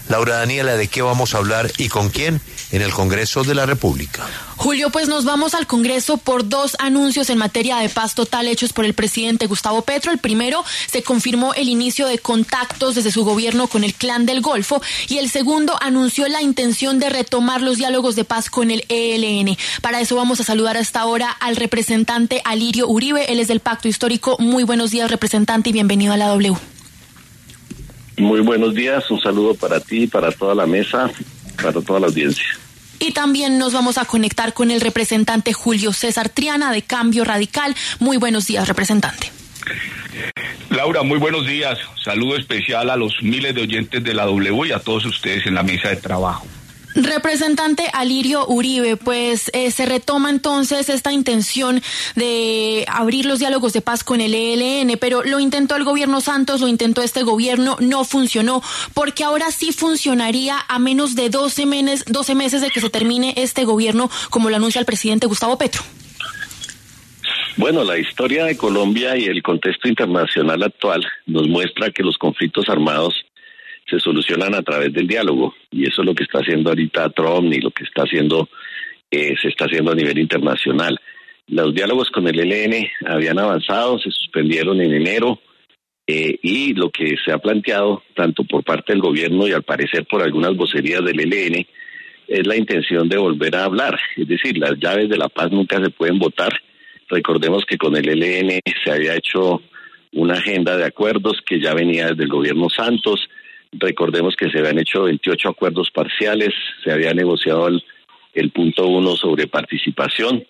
Laura Daniela, ¿de qué vamos a hablar y con quién en el Congreso de la República? Julio, pues nos vamos al Congreso por dos anuncios en materia de paz total hechos por el presidente Gustavo Petro. El primero, se confirmó el inicio de contactos desde su gobierno con el Clan del Golfo, y el segundo anunció la intención de retomar los diálogos de paz con el ELN. Para eso vamos a saludar a esta hora al representante Alirio Uribe, él es del Pacto Histórico. Muy buenos días, representante, y bienvenido a la W. Muy buenos días, un saludo para ti, para toda la mesa, para toda la audiencia. Y también nos vamos a conectar con el representante Julio César Triana de Cambio Radical. Muy buenos días, representante. Laura, muy buenos días. Saludo especial a los miles de oyentes de la W y a todos ustedes en la mesa de trabajo. Representante Alirio Uribe, pues se retoma entonces esta intención de abrir los diálogos de paz con el ELN, pero lo intentó el gobierno Santos, lo intentó este gobierno, no funcionó, porque ahora sí funcionaría a menos de 12 meses de que se termine este gobierno, como lo anuncia el presidente Gustavo Petro. Bueno, la historia de Colombia y el contexto internacional actual nos muestra que los conflictos armados se solucionan a través del diálogo, y eso es lo que está haciendo ahorita Trump y lo que está haciendo se está haciendo a nivel internacional. Los diálogos con el ELN habían avanzado, se suspendieron en enero, y lo que se ha planteado tanto por parte del gobierno y al parecer por algunas vocerías del ELN es la intención de volver a hablar, es decir, las llaves de la paz nunca se pueden votar. Recordemos que con el ELN se había hecho una agenda de acuerdos que ya venía desde el gobierno Santos. Recordemos que se habían hecho 28 acuerdos parciales, se había negociado el punto 1 sobre participación.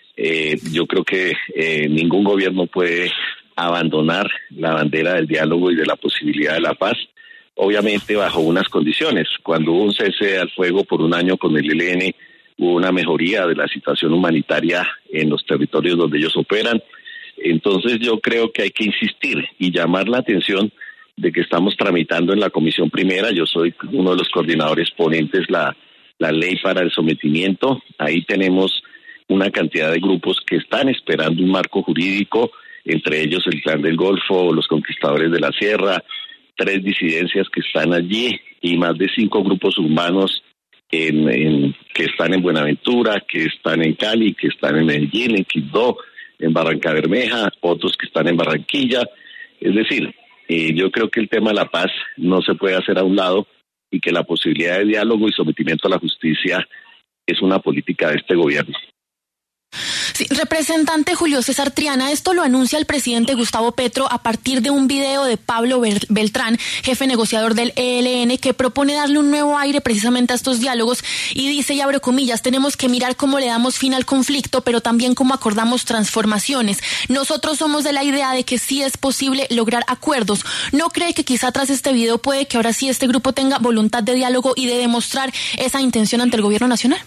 Yo creo que ningún gobierno puede abandonar la bandera del diálogo y de la posibilidad de la paz, obviamente bajo unas condiciones. Cuando hubo un cese al fuego por un año con el ELN, hubo una mejoría de la situación humanitaria en los territorios donde ellos operan. Entonces yo creo que hay que insistir y llamar la atención de que estamos tramitando en la Comisión Primera. Yo soy uno de los coordinadores ponentes la ley para el sometimiento. Ahí tenemos una cantidad de grupos que están esperando un marco jurídico, entre ellos el Clan del Golfo, los Conquistadores de la Sierra, 3 disidencias que están allí y más de 5 grupos humanos que están en Buenaventura, que están en Cali, que están en Medellín, en Quibdó, en Barranca Bermeja, otros que están en Barranquilla. Es decir, yo creo que el tema de la paz no se puede hacer a un lado y que la posibilidad de diálogo y sometimiento a la justicia es una política de este gobierno. Sí, representante Julio César Triana, esto lo anuncia el presidente Gustavo Petro a partir de un video de Pablo Beltrán, jefe negociador del ELN, que propone darle un nuevo aire precisamente a estos diálogos y dice, y abro comillas, tenemos que mirar cómo le damos fin al conflicto, pero también cómo acordamos transformaciones. Nosotros somos de la idea de que sí es posible lograr acuerdos. ¿No cree que quizá tras este video puede que ahora sí este grupo tenga voluntad de diálogo y de demostrar esa intención ante el gobierno nacional?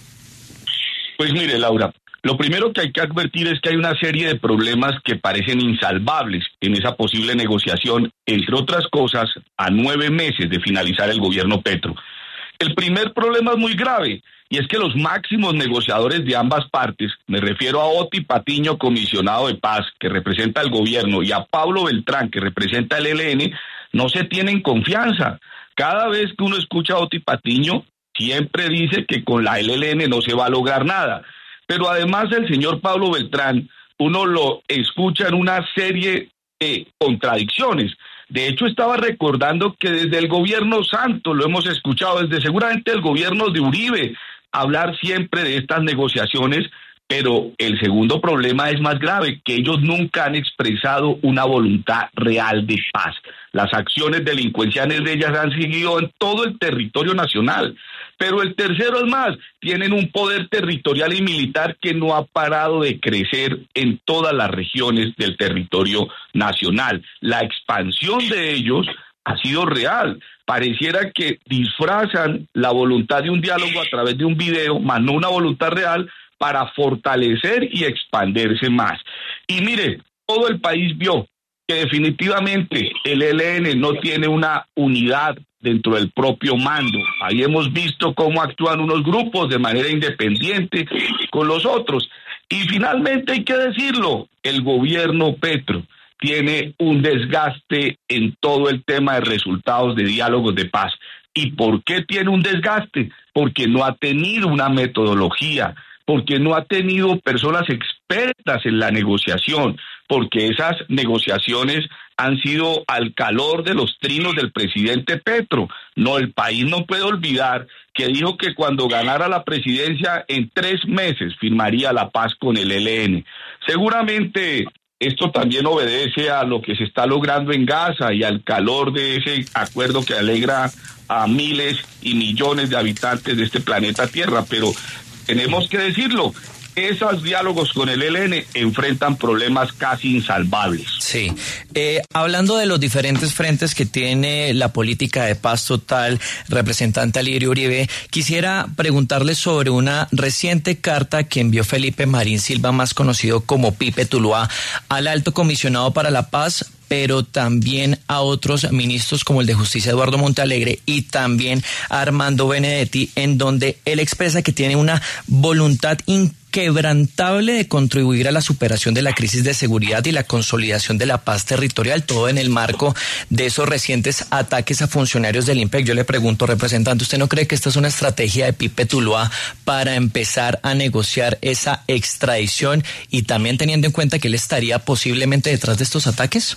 Pues mire, Laura, lo primero que hay que advertir es que hay una serie de problemas que parecen insalvables en esa posible negociación, entre otras cosas, a 9 meses de finalizar el gobierno Petro. El primer problema es muy grave, y es que los máximos negociadores de ambas partes, me refiero a Oti Patiño, comisionado de paz, que representa al gobierno, y a Pablo Beltrán, que representa el ELN, no se tienen confianza. Cada vez que uno escucha a Oti Patiño, siempre dice que con la ELN no se va a lograr nada. Pero además el señor Pablo Beltrán, uno lo escucha en una serie de contradicciones. De hecho, estaba recordando que desde el gobierno Santos lo hemos escuchado, desde seguramente el gobierno de Uribe, hablar siempre de estas negociaciones, pero el segundo problema es más grave, que ellos nunca han expresado una voluntad real de paz. Las acciones delincuenciales de ellas han seguido en todo el territorio nacional. Pero el tercero es más, tienen un poder territorial y militar que no ha parado de crecer en todas las regiones del territorio nacional. La expansión de ellos ha sido real. Pareciera que disfrazan la voluntad de un diálogo a través de un video, más no una voluntad real, para fortalecer y expandirse más. Y mire, todo el país vio que definitivamente el ELN no tiene una unidad dentro del propio mando. Ahí hemos visto cómo actúan unos grupos de manera independiente con los otros. Y finalmente hay que decirlo, el gobierno Petro tiene un desgaste en todo el tema de resultados de diálogos de paz. ¿Y por qué tiene un desgaste? Porque no ha tenido una metodología, porque no ha tenido personas expertas en la negociación, porque esas negociaciones han sido al calor de los trinos del presidente Petro. No, el país no puede olvidar que dijo que cuando ganara la presidencia en 3 meses firmaría la paz con el ELN. Seguramente esto también obedece a lo que se está logrando en Gaza y al calor de ese acuerdo que alegra a miles y millones de habitantes de este planeta Tierra, pero tenemos que decirlo, esos diálogos con el ELN enfrentan problemas casi insalvables. Sí. Hablando de los diferentes frentes que tiene la política de paz total, representante Alirio Uribe, quisiera preguntarle sobre una reciente carta que envió Felipe Marín Silva, más conocido como Pipe Tuluá, al alto comisionado para la paz, pero también a otros ministros como el de Justicia Eduardo Montealegre y también a Armando Benedetti, en donde él expresa que tiene una voluntad inquebrantable de contribuir a la superación de la crisis de seguridad y la consolidación de la paz territorial, todo en el marco de esos recientes ataques a funcionarios del IMPEC. Yo le pregunto, representante, ¿usted no cree que esta es una estrategia de Pipe Tuluá para empezar a negociar esa extradición y también teniendo en cuenta que él estaría posiblemente detrás de estos ataques?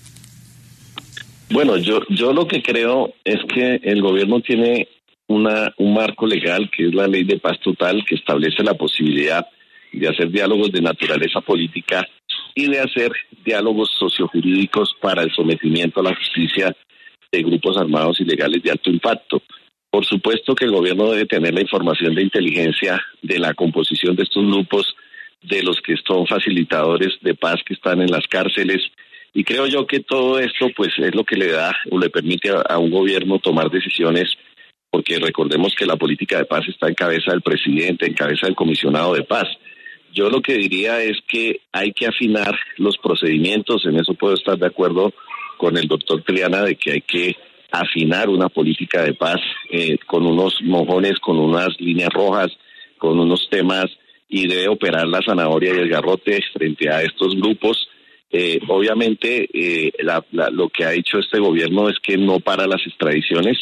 Bueno, yo lo que creo es que el gobierno tiene un marco legal que es la Ley de Paz Total, que establece la posibilidad de hacer diálogos de naturaleza política y de hacer diálogos sociojurídicos para el sometimiento a la justicia de grupos armados ilegales de alto impacto. Por supuesto que el gobierno debe tener la información de inteligencia de la composición de estos grupos, de los que son facilitadores de paz que están en las cárceles. Y creo yo que todo esto pues es lo que le da o le permite a un gobierno tomar decisiones, porque recordemos que la política de paz está en cabeza del presidente, en cabeza del comisionado de paz. Yo lo que diría es que hay que afinar los procedimientos, en eso puedo estar de acuerdo con el doctor Triana, de que hay que afinar una política de paz con unos mojones, con unas líneas rojas, con unos temas, y debe operar la zanahoria y el garrote frente a estos grupos. Obviamente lo que ha hecho este gobierno es que no para las extradiciones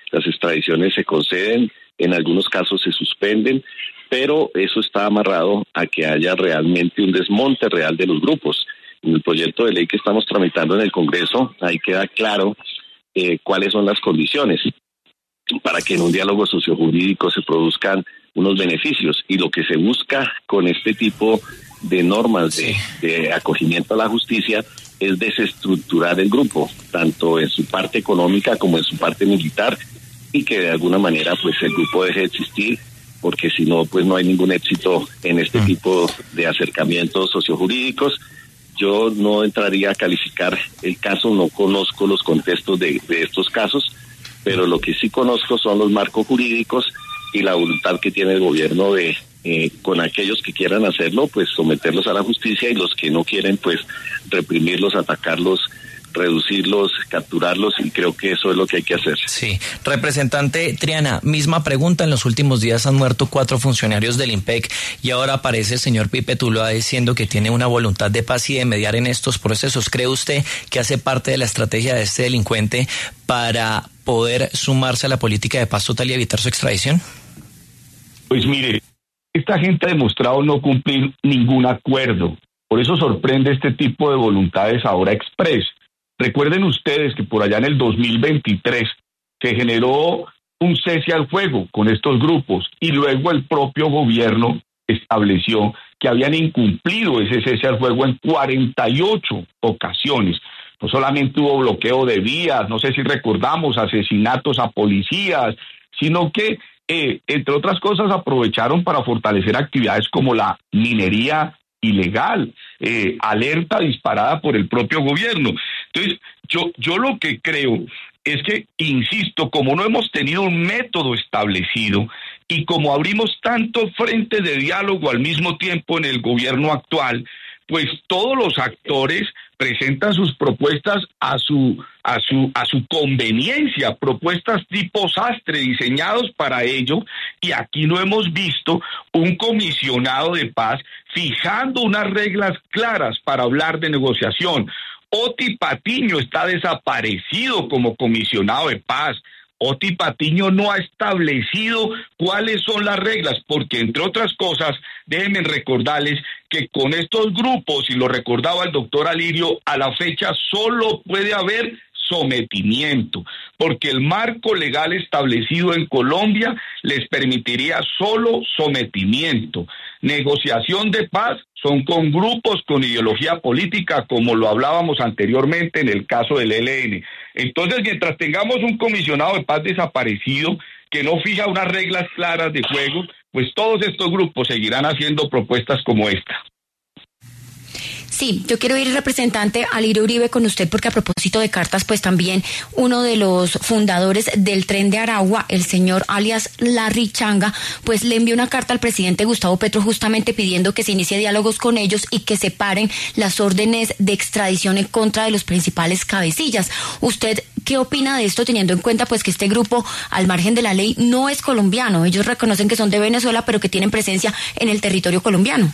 se conceden, en algunos casos se suspenden, pero eso está amarrado a que haya realmente un desmonte real de los grupos. En el proyecto de ley que estamos tramitando en el Congreso, ahí queda claro cuáles son las condiciones para que en un diálogo sociojurídico se produzcan unos beneficios, y lo que se busca con este tipo de normas de acogimiento a la justicia es desestructurar el grupo, tanto en su parte económica como en su parte militar, y que de alguna manera pues el grupo deje de existir, porque si no pues no hay ningún éxito en este tipo de acercamientos sociojurídicos. Yo no entraría a calificar el caso, no conozco los contextos de estos casos, pero lo que sí conozco son los marcos jurídicos y la voluntad que tiene el gobierno de con aquellos que quieran hacerlo, pues someterlos a la justicia, y los que no quieren, pues reprimirlos, atacarlos, reducirlos, capturarlos, y creo que eso es lo que hay que hacer. Sí. Representante Triana, misma pregunta. En los últimos días han muerto 4 funcionarios del IMPEC y ahora aparece el señor Pipe Tuluá diciendo que tiene una voluntad de paz y de mediar en estos procesos. ¿Cree usted que hace parte de la estrategia de este delincuente para poder sumarse a la política de paz total y evitar su extradición? Pues mire, esta gente ha demostrado no cumplir ningún acuerdo. Por eso sorprende este tipo de voluntades ahora express. Recuerden ustedes que por allá en el 2023 se generó un cese al fuego con estos grupos, y luego el propio gobierno estableció que habían incumplido ese cese al fuego en 48 ocasiones. No solamente hubo bloqueo de vías, no sé si recordamos asesinatos a policías, sino que entre otras cosas aprovecharon para fortalecer actividades como la minería ilegal, alerta disparada por el propio gobierno. Entonces, yo lo que creo es que, insisto, como no hemos tenido un método establecido y como abrimos tantos frentes de diálogo al mismo tiempo en el gobierno actual, pues todos los actores presentan sus propuestas a su conveniencia, propuestas tipo sastre diseñados para ello, y aquí no hemos visto un comisionado de paz fijando unas reglas claras para hablar de negociación. Oti Patiño está desaparecido como comisionado de paz. Oti Patiño no ha establecido cuáles son las reglas, porque entre otras cosas, déjenme recordarles que con estos grupos, y lo recordaba el doctor Alirio, a la fecha solo puede haber sometimiento, porque el marco legal establecido en Colombia les permitiría solo sometimiento. Negociación de paz son con grupos con ideología política, como lo hablábamos anteriormente en el caso del ELN. Entonces, mientras tengamos un comisionado de paz desaparecido que no fija unas reglas claras de juego, pues todos estos grupos seguirán haciendo propuestas como esta. Sí, yo quiero ir, representante Alirio Uribe, con usted, porque a propósito de cartas, pues también uno de los fundadores del Tren de Aragua, el señor alias Larry Changa, pues le envió una carta al presidente Gustavo Petro justamente pidiendo que se inicie diálogos con ellos y que se paren las órdenes de extradición en contra de los principales cabecillas. ¿Usted qué opina de esto, teniendo en cuenta pues que este grupo, al margen de la ley, no es colombiano? Ellos reconocen que son de Venezuela, pero que tienen presencia en el territorio colombiano.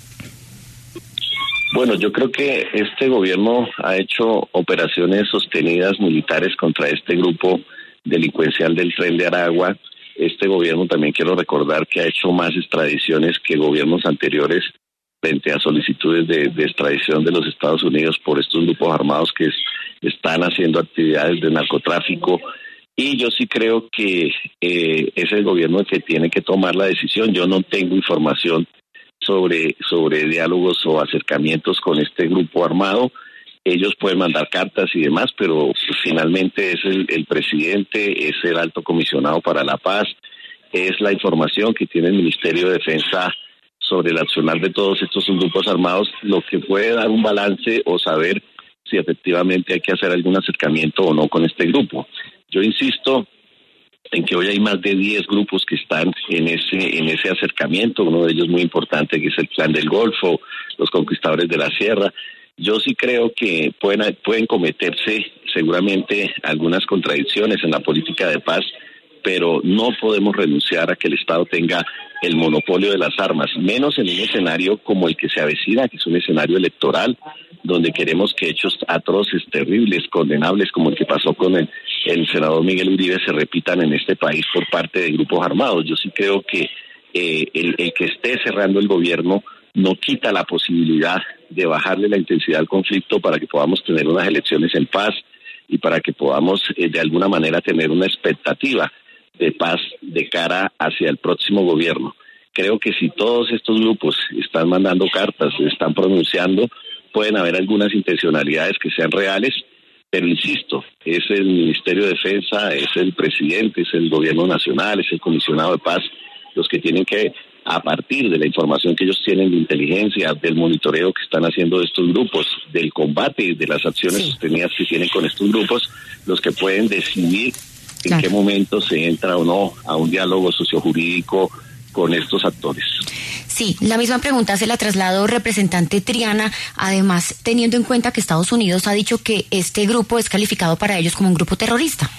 Bueno, yo creo que este gobierno ha hecho operaciones sostenidas militares contra este grupo delincuencial del Tren de Aragua. Este gobierno, también quiero recordar, que ha hecho más extradiciones que gobiernos anteriores frente a solicitudes de extradición de los Estados Unidos por estos grupos armados que están haciendo actividades de narcotráfico. Y yo sí creo que es el gobierno el que tiene que tomar la decisión. Yo no tengo información sobre diálogos o acercamientos con este grupo armado. Ellos pueden mandar cartas y demás, pero finalmente es el presidente, es el alto comisionado para la paz, es la información que tiene el Ministerio de Defensa sobre el accionar de todos estos grupos armados, lo que puede dar un balance o saber si efectivamente hay que hacer algún acercamiento o no con este grupo. Yo insisto en que hoy hay más de 10 grupos que están en ese acercamiento, uno de ellos muy importante, que es el Clan del Golfo, los Conquistadores de la Sierra. Yo sí creo que pueden cometerse seguramente algunas contradicciones en la política de paz, pero no podemos renunciar a que el Estado tenga el monopolio de las armas, menos en un escenario como el que se avecina, que es un escenario electoral, donde queremos que hechos atroces, terribles, condenables, como el que pasó con el senador Miguel Uribe, se repitan en este país por parte de grupos armados. Yo sí creo que el que esté cerrando el gobierno no quita la posibilidad de bajarle la intensidad al conflicto para que podamos tener unas elecciones en paz y para que podamos de alguna manera tener una expectativa de paz de cara hacia el próximo gobierno. Creo que si todos estos grupos están mandando cartas, están pronunciando, pueden haber algunas intencionalidades que sean reales, pero insisto, es el Ministerio de Defensa, es el presidente, es el gobierno nacional, es el comisionado de paz, los que tienen que, a partir de la información que ellos tienen de inteligencia, del monitoreo que están haciendo de estos grupos, del combate y de las acciones sostenidas que tienen con estos grupos, los que pueden decidir en qué momento se entra o no a un diálogo sociojurídico con estos actores. Sí, la misma pregunta se la traslado, representante Triana, además teniendo en cuenta que Estados Unidos ha dicho que este grupo es calificado para ellos como un grupo terrorista.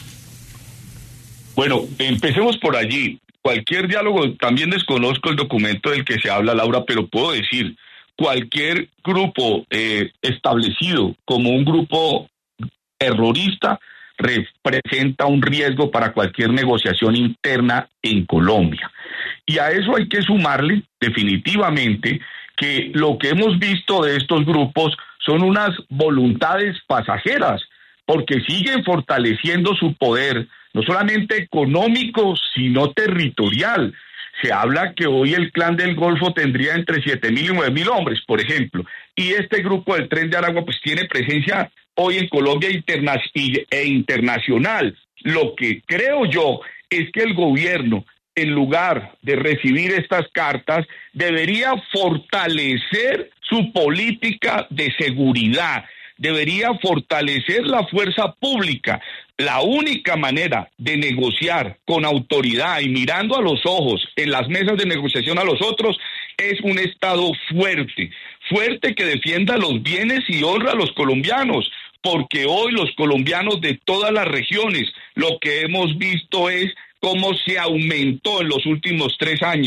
Bueno, empecemos por allí. Cualquier diálogo, también desconozco el documento del que se habla, Laura, pero puedo decir, cualquier grupo establecido como un grupo terrorista representa un riesgo para cualquier negociación interna en Colombia. Y a eso hay que sumarle definitivamente que lo que hemos visto de estos grupos son unas voluntades pasajeras, porque siguen fortaleciendo su poder, no solamente económico, sino territorial. Se habla que hoy el Clan del Golfo tendría entre 7.000 y 9.000 hombres, por ejemplo, y este grupo del Tren de Aragua pues tiene presencia hoy en Colombia e internacional. Lo que creo yo es que el gobierno, en lugar de recibir estas cartas, debería fortalecer su política de seguridad, debería fortalecer la fuerza pública. La única manera de negociar con autoridad y mirando a los ojos en las mesas de negociación a los otros es un Estado fuerte, fuerte que defienda los bienes y honra a los colombianos, porque hoy los colombianos de todas las regiones lo que hemos visto es cómo se aumentó en los últimos 3 años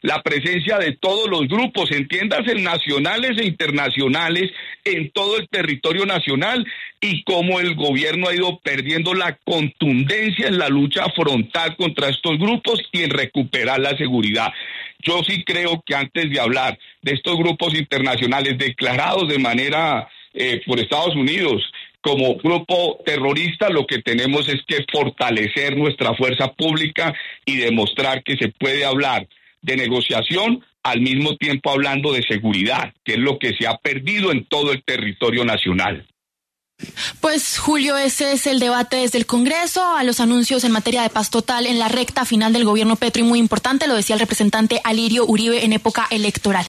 la presencia de todos los grupos, entiéndase nacionales e internacionales, en todo el territorio nacional, y cómo el gobierno ha ido perdiendo la contundencia en la lucha frontal contra estos grupos y en recuperar la seguridad. Yo sí creo que antes de hablar de estos grupos internacionales declarados de manera por Estados Unidos como grupo terrorista, lo que tenemos es que fortalecer nuestra fuerza pública y demostrar que se puede hablar de negociación al mismo tiempo hablando de seguridad, que es lo que se ha perdido en todo el territorio nacional. Pues Julio, ese es el debate desde el Congreso a los anuncios en materia de paz total en la recta final del gobierno Petro, y muy importante, lo decía el representante Alirio Uribe, en época electoral.